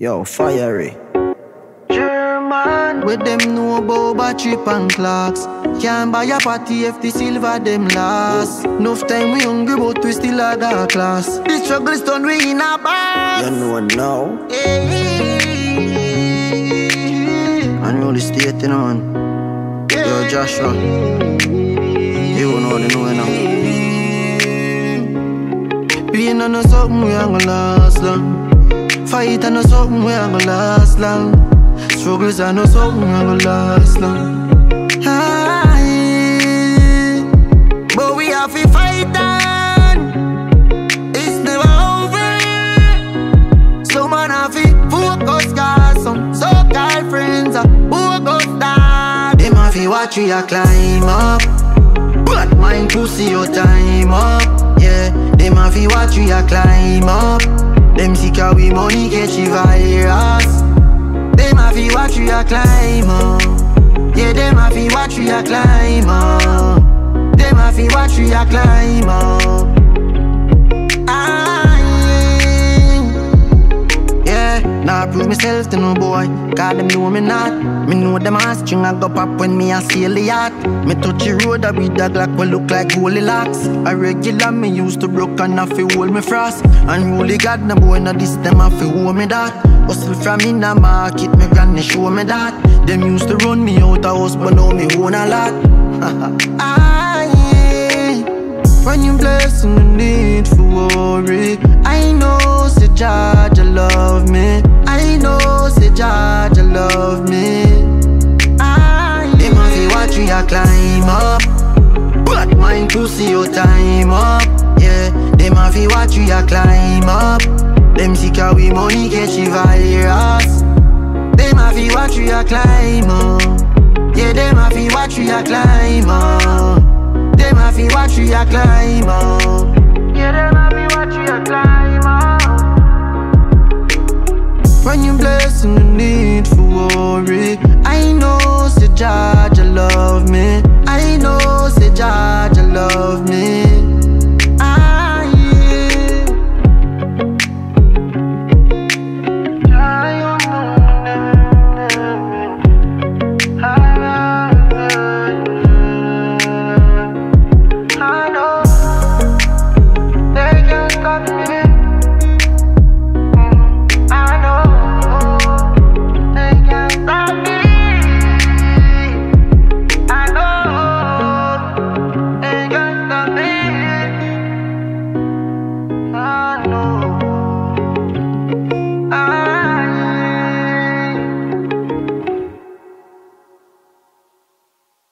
Yo, fiery. German, with them know about battery and clocks. Can't buy a party if the silver them last. Enough time we hungry but we still a dark class. The struggle is done we in a box. You know now. And you the stating on. Yo, Joshua. You know the know now. Pain and no something we ain't gonna last long. Fight and no something we ain't gonna last long. Struggles and no something we ain't gonna last long. Aye. But we have to fight on. It's never over. So man have to focus, cause some so-called friends are focus down. Them have to watch we a climb up. But mind pussy your time up. Yeah, them have to watch we a climb up. Them sick how we money catch the virus. Them have to watch we a climb up. Yeah, them have to watch we a climb up. Them have to watch we a climb up. Yeah, now I prove myself to no boy. Cause them know me not. Me know them a string I go pop when me a sail the yacht. Me touch the road a with a Glock will look like goalie locks. A regular me used to broke and a fi hold me frost. And really God no boy no this them a fi hold me that. Hustle from in a market me granny show me that. Them used to run me out of house but now me own a lot. When you bless no need for worry. I know say Jaja love me. I know say Jaja love me. Them have to watch we a climb up. But mind to see your time up. Yeah, them have to watch we a climb up. Them sick how we money catch the virus. Them have to watch we a climb up. Yeah, them have to watch we a climb up. Them have to watch we a climb up. Yeah, them have to watch we a climb up. When you bless no need for worry. I know say Jaja love me. I know say Jaja love me.